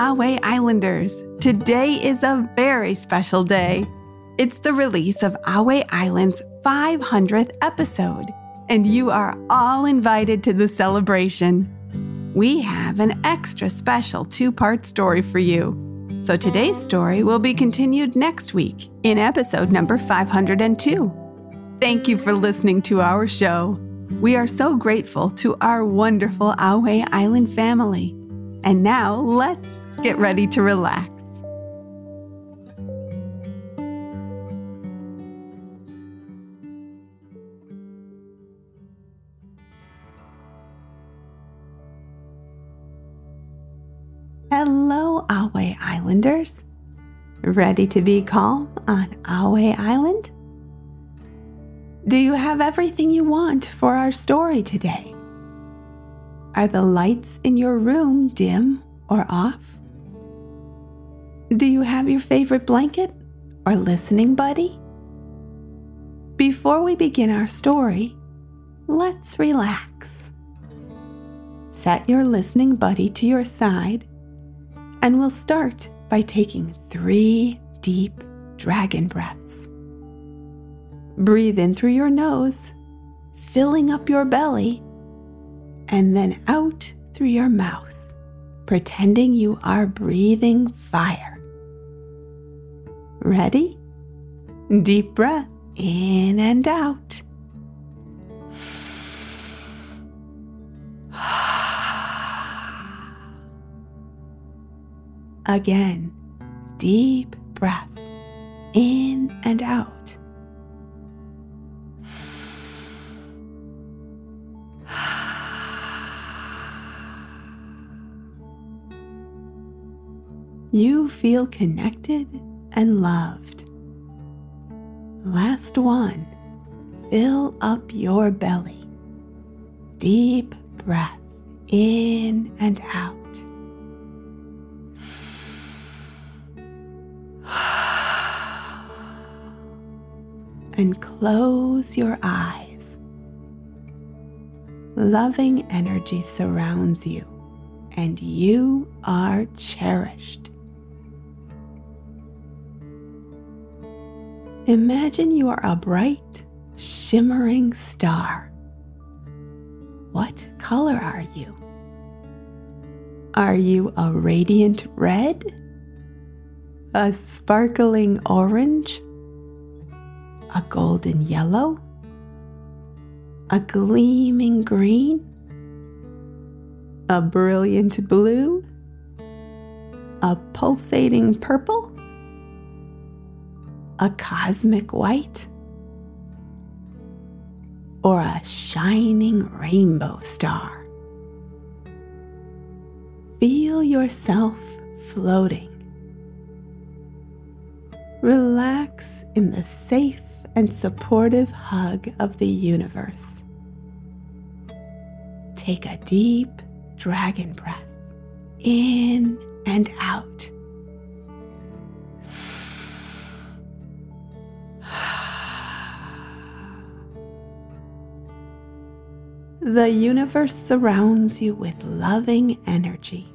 Ahway Islanders. Today is a very special day. It's the release of Ahway Island's 500th episode, and you are all invited to the celebration. We have an extra special 2-part story for you. So today's story will be continued next week in episode number 502. Thank you for listening to our show. We are so grateful to our wonderful Ahway Island family. And now let's get ready to relax. Hello, Ahway Islanders. Ready to be calm on Ahway Island? Do you have everything you want for our story today? Are the lights in your room dim or off? Do you have your favorite blanket or listening buddy? Before we begin our story, let's relax. Set your listening buddy to your side, and we'll start by taking 3 deep dragon breaths. Breathe in through your nose, filling up your belly, and then out through your mouth, pretending you are breathing fire. Ready? Deep breath in and out. Again, deep breath in and out. You feel connected and loved. Last one, fill up your belly. Deep breath in and out. And close your eyes. Loving energy surrounds you, and you are cherished. Imagine you are a bright, shimmering star. What color are you? Are you a radiant red? A sparkling orange? A golden yellow? A gleaming green? A brilliant blue? A pulsating purple? A cosmic white? Or a shining rainbow star? Feel yourself floating. Relax in the safe and supportive hug of the universe. Take a deep dragon breath in and out. The universe surrounds you with loving energy.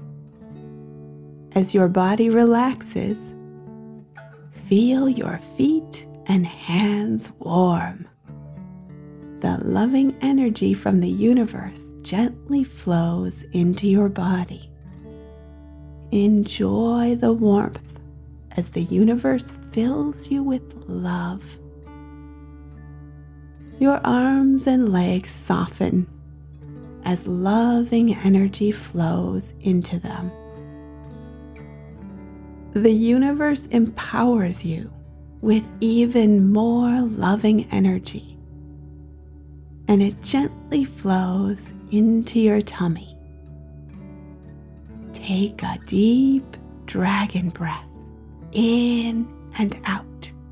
As your body relaxes, feel your feet and hands warm. The loving energy from the universe gently flows into your body. Enjoy the warmth as the universe fills you with love. Your arms and legs soften as loving energy flows into them. The universe empowers you with even more loving energy, and it gently flows into your tummy. Take a deep dragon breath in and out.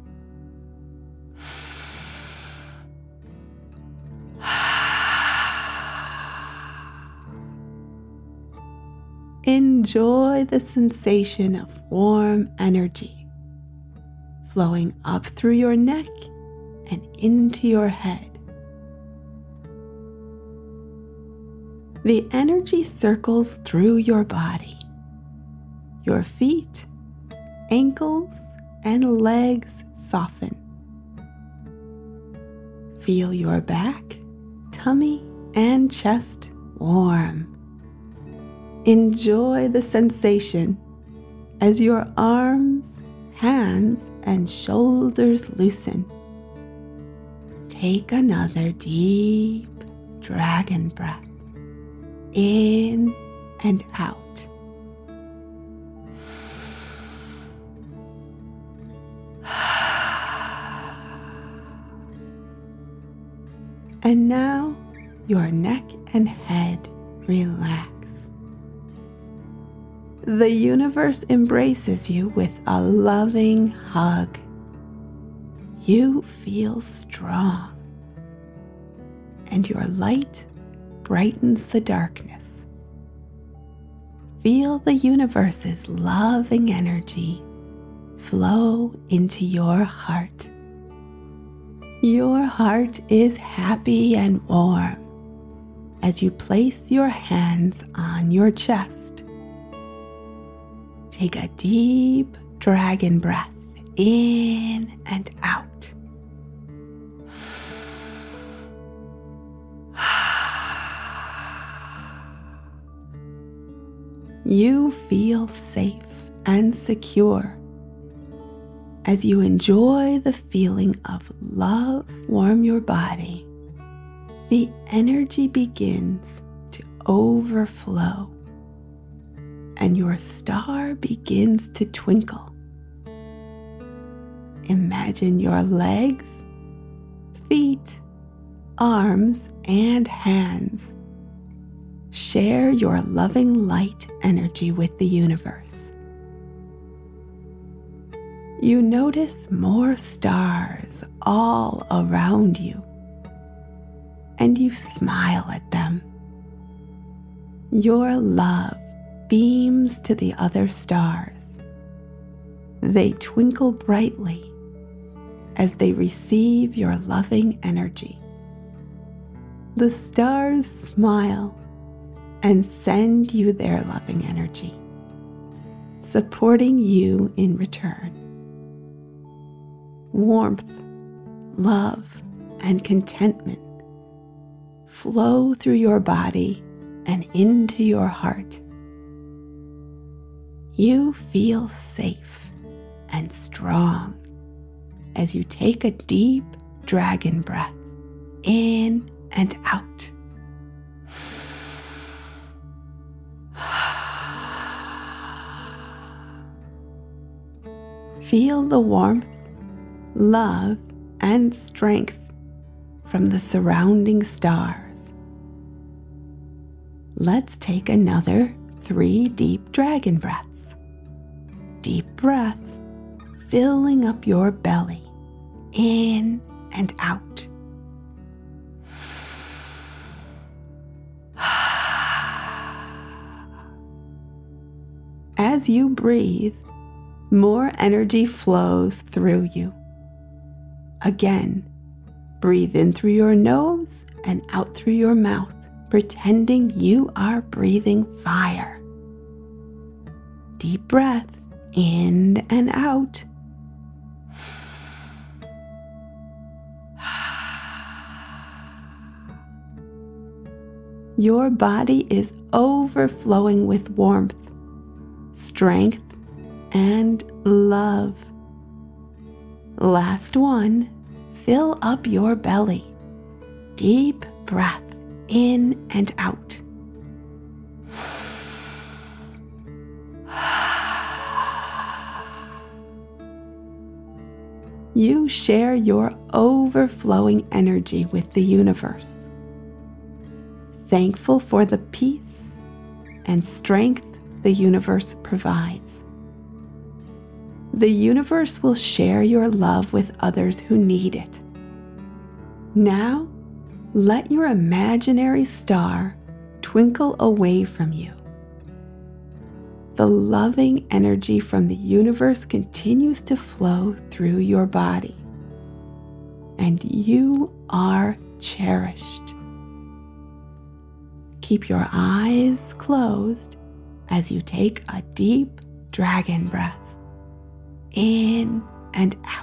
Enjoy the sensation of warm energy flowing up through your neck and into your head. The energy circles through your body, Your feet, ankles, and legs soften. Feel your back, tummy, and chest warm. Enjoy the sensation as your arms, hands, and shoulders loosen. Take another deep dragon breath in and out. And now your neck and head relax. The universe embraces you with a loving hug. You feel strong, and your light brightens the darkness. Feel the universe's loving energy flow into your heart. Your heart is happy and warm as you place your hands on your chest. Take a deep dragon breath in and out. You feel safe and secure as you enjoy the feeling of love warm your body. The energy begins to overflow, and your star begins to twinkle. Imagine your legs, feet, arms, and hands share your loving light energy with the universe. You notice more stars all around you, and you smile at them. Your love beams to the other stars. They twinkle brightly as they receive your loving energy. The stars smile and send you their loving energy, supporting you in return. Warmth, love, and contentment flow through your body and into your heart. You feel safe and strong as you take a deep dragon breath in and out. Feel the warmth, love, and strength from the surrounding stars. Let's take another 3 deep dragon breaths. Deep breath, filling up your belly, in and out. As you breathe, more energy flows through you. Again, breathe in through your nose and out through your mouth, pretending you are breathing fire. Deep breath in and out. Your body is overflowing with warmth, strength, and love. Last one, fill up your belly. Deep breath in and out. You share your overflowing energy with the universe, thankful for the peace and strength the universe provides. The universe will share your love with others who need it. Now, let your imaginary star twinkle away from you. The loving energy from the universe continues to flow through your body, and you are cherished. Keep your eyes closed as you take a deep dragon breath. In and out.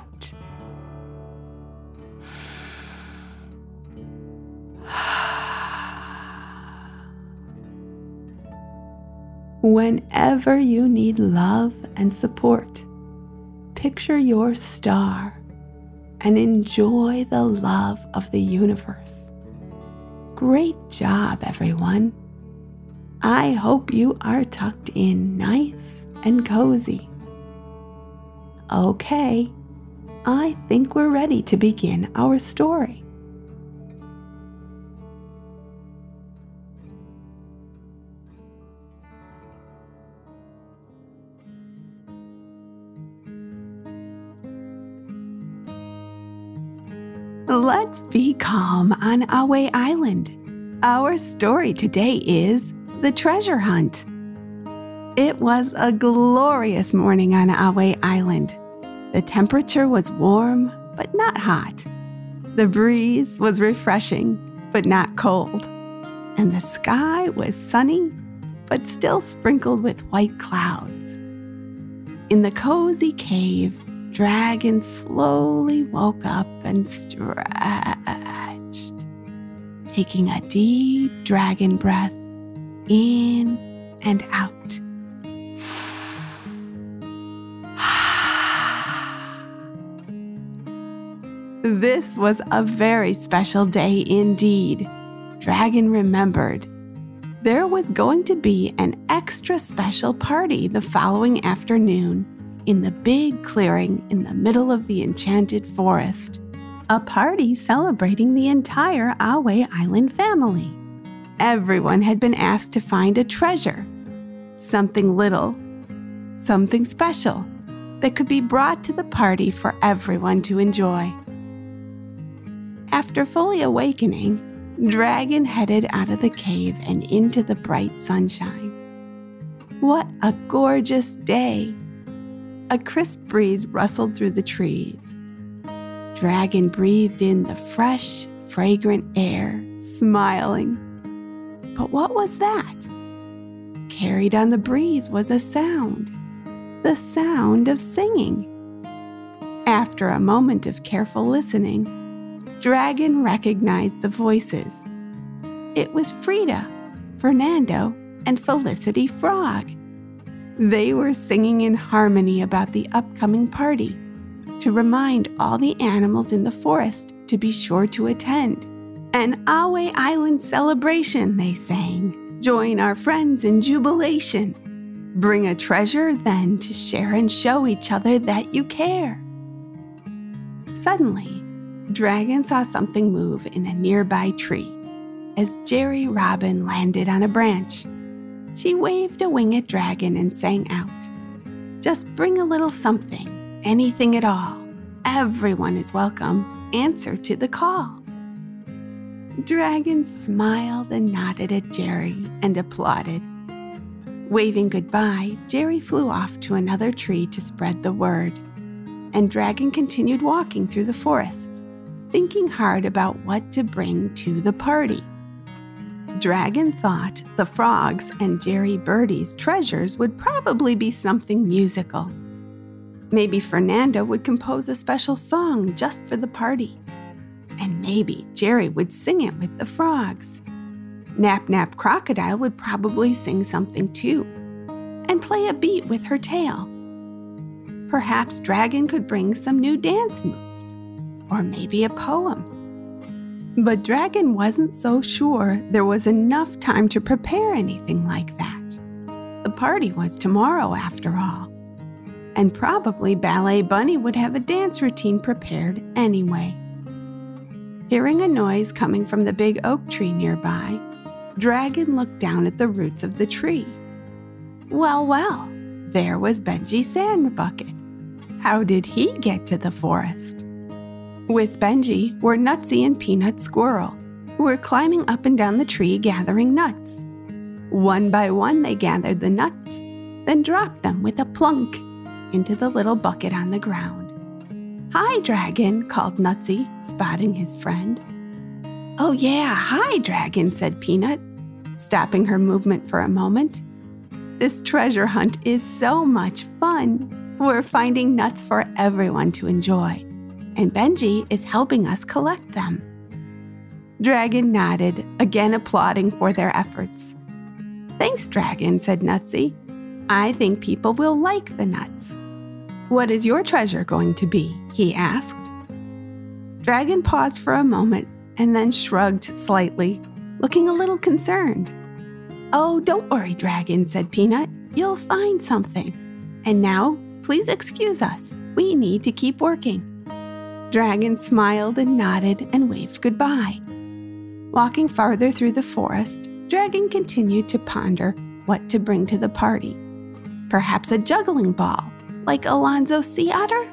Whenever you need love and support, picture your star and enjoy the love of the universe. Great job, everyone. I hope you are tucked in nice and cozy. Okay, I think we're ready to begin our story. Let's be calm on Ahway Island. Our story today is The Treasure Hunt. It was a glorious morning on Ahway Island. The temperature was warm, but not hot. The breeze was refreshing, but not cold. And the sky was sunny, but still sprinkled with white clouds. In the cozy cave, Dragon slowly woke up and stretched, taking a deep dragon breath in and out. This was a very special day indeed. Dragon remembered. There was going to be an extra special party the following afternoon in the big clearing in the middle of the enchanted forest. A party celebrating the entire Ahway Island family. Everyone had been asked to find a treasure, something little, something special that could be brought to the party for everyone to enjoy. After fully awakening, Dragon headed out of the cave and into the bright sunshine. What a gorgeous day! A crisp breeze rustled through the trees. Dragon breathed in the fresh, fragrant air, smiling. But what was that? Carried on the breeze was a sound, the sound of singing. After a moment of careful listening, Dragon recognized the voices. It was Frida, Fernando, and Felicity Frog. They were singing in harmony about the upcoming party to remind all the animals in the forest to be sure to attend. An Ahway Island celebration, they sang. Join our friends in jubilation. Bring a treasure then to share and show each other that you care. Suddenly, Dragon saw something move in a nearby tree as Jerry Robin landed on a branch. She waved a wing at Dragon and sang out, "Just bring a little something, anything at all. Everyone is welcome. Answer to the call." Dragon smiled and nodded at Jerry and applauded. Waving goodbye, Jerry flew off to another tree to spread the word, and Dragon continued walking through the forest, thinking hard about what to bring to the party. Dragon thought the frogs and Jerry Birdie's treasures would probably be something musical. Maybe Fernando would compose a special song just for the party. And maybe Jerry would sing it with the frogs. Nap Nap Crocodile would probably sing something too, and play a beat with her tail. Perhaps Dragon could bring some new dance moves, or maybe a poem. But Dragon wasn't so sure there was enough time to prepare anything like that. The party was tomorrow, after all. And probably Ballet Bunny would have a dance routine prepared anyway. Hearing a noise coming from the big oak tree nearby, Dragon looked down at the roots of the tree. Well, there was Benji Sandbucket. How did he get to the forest? With Benji were Nutsy and Peanut Squirrel, who were climbing up and down the tree gathering nuts. One by one they gathered the nuts, then dropped them with a plunk into the little bucket on the ground. "Hi, Dragon," called Nutsy, spotting his friend. "Oh yeah, hi, Dragon," said Peanut, stopping her movement for a moment. This treasure hunt is so much fun. We're finding nuts for everyone to enjoy, and Benji is helping us collect them." Dragon nodded, again applauding for their efforts. "Thanks, Dragon," said Nutsy. "I think people will like the nuts." "What is your treasure going to be?" he asked. Dragon paused for a moment and then shrugged slightly, looking a little concerned. "Oh, don't worry, Dragon," said Peanut. "You'll find something. And now, please excuse us. We need to keep working." Dragon smiled and nodded and waved goodbye. Walking farther through the forest, Dragon continued to ponder what to bring to the party. Perhaps a juggling ball, like Alonzo's sea otter?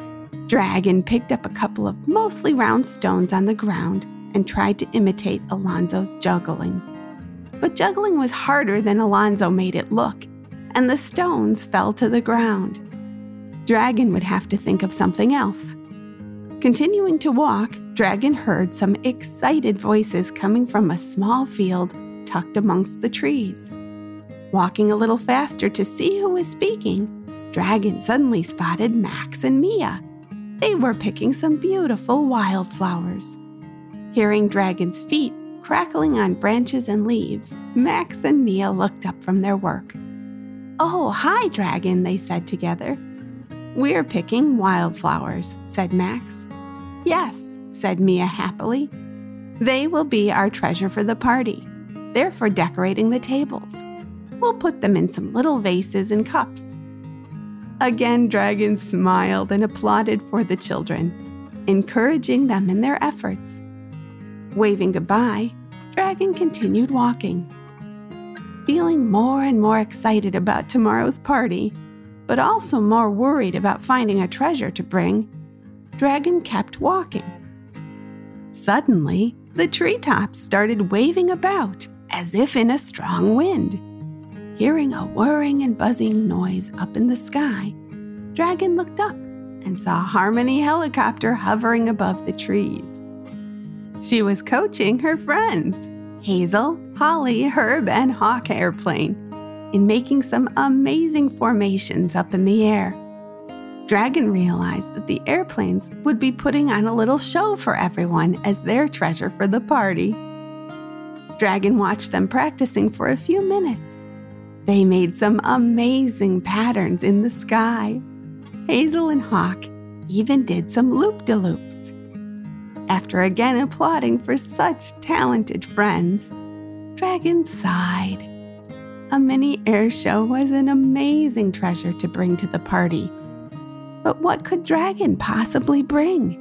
Dragon picked up a couple of mostly round stones on the ground and tried to imitate Alonzo's juggling. But juggling was harder than Alonzo made it look, and the stones fell to the ground. Dragon would have to think of something else. Continuing to walk, Dragon heard some excited voices coming from a small field tucked amongst the trees. Walking a little faster to see who was speaking, Dragon suddenly spotted Max and Mia. They were picking some beautiful wildflowers. Hearing Dragon's feet crackling on branches and leaves, Max and Mia looked up from their work. "Oh, hi, Dragon," they said together. "We're picking wildflowers," said Max. "Yes," said Mia happily. "They will be our treasure for the party. They're for decorating the tables. We'll put them in some little vases and cups." Again, Dragon smiled and applauded for the children, encouraging them in their efforts. Waving goodbye, Dragon continued walking. Feeling more and more excited about tomorrow's party, but also more worried about finding a treasure to bring, Dragon kept walking. Suddenly, the treetops started waving about as if in a strong wind. Hearing a whirring and buzzing noise up in the sky, Dragon looked up and saw Harmony Helicopter hovering above the trees. She was coaching her friends, Hazel, Holly, Herb, and Hawk Airplane, in making some amazing formations up in the air. Dragon realized that the airplanes would be putting on a little show for everyone as their treasure for the party. Dragon watched them practicing for a few minutes. They made some amazing patterns in the sky. Hazel and Hawk even did some loop-de-loops. After again applauding for such talented friends, Dragon sighed. A mini air show was an amazing treasure to bring to the party. But what could Dragon possibly bring?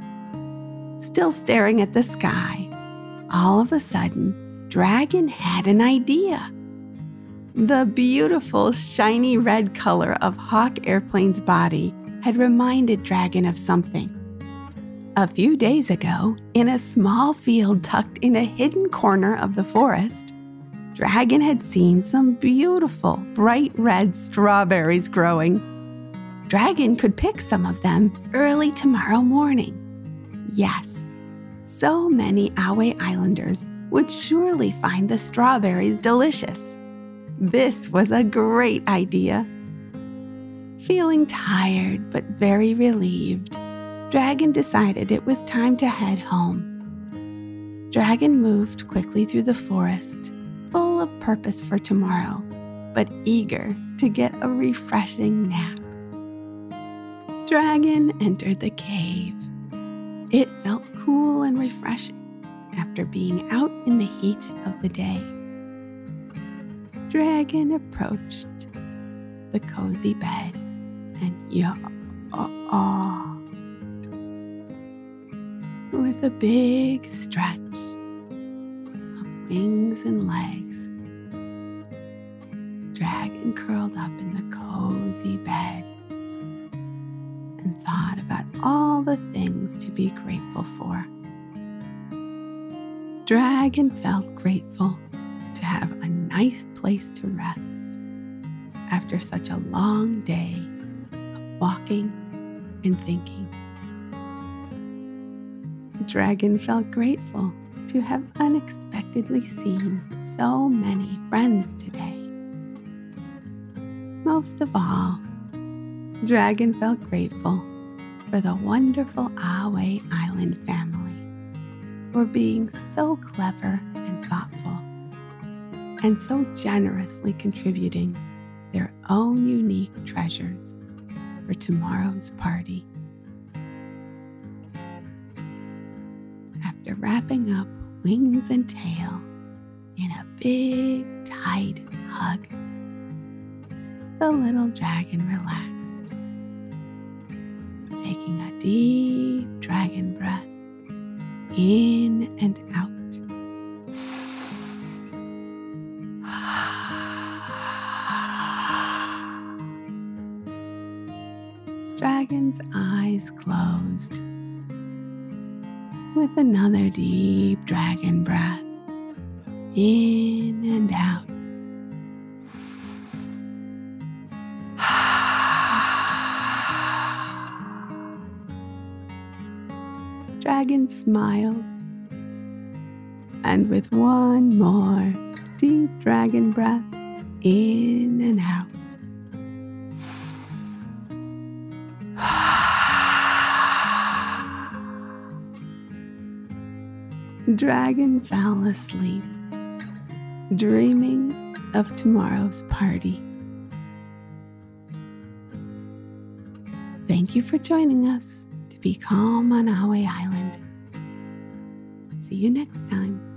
Still staring at the sky, all of a sudden, Dragon had an idea. The beautiful, shiny red color of Hawk Airplane's body had reminded Dragon of something. A few days ago, in a small field tucked in a hidden corner of the forest, Dragon had seen some beautiful, bright red strawberries growing. Dragon could pick some of them early tomorrow morning. Yes, so many Ahway Islanders would surely find the strawberries delicious. This was a great idea. Feeling tired but very relieved, Dragon decided it was time to head home. Dragon moved quickly through the forest, full of purpose for tomorrow, but eager to get a refreshing nap. Dragon entered the cave. It felt cool and refreshing after being out in the heat of the day. Dragon approached the cozy bed and yawned with a big stretch of wings and legs. Dragon curled up in the cozy bed and thought about all the things to be grateful for. Dragon felt grateful to have a nice place to rest after such a long day of walking and thinking. Dragon felt grateful to have unexpectedly seen so many friends today. Most of all, Dragon felt grateful for the wonderful Ahway Island family for being so clever and thoughtful, and so generously contributing their own unique treasures for tomorrow's party. After wrapping up wings and tail in a big, tight hug, the little dragon relaxed, taking a deep dragon breath in and out. Dragon's eyes closed with another deep dragon breath in and out. Dragon smiled, and with one more deep dragon breath in and out, Dragon fell asleep, dreaming of tomorrow's party. Thank you for joining us to be calm on Ahway Island. See you next time.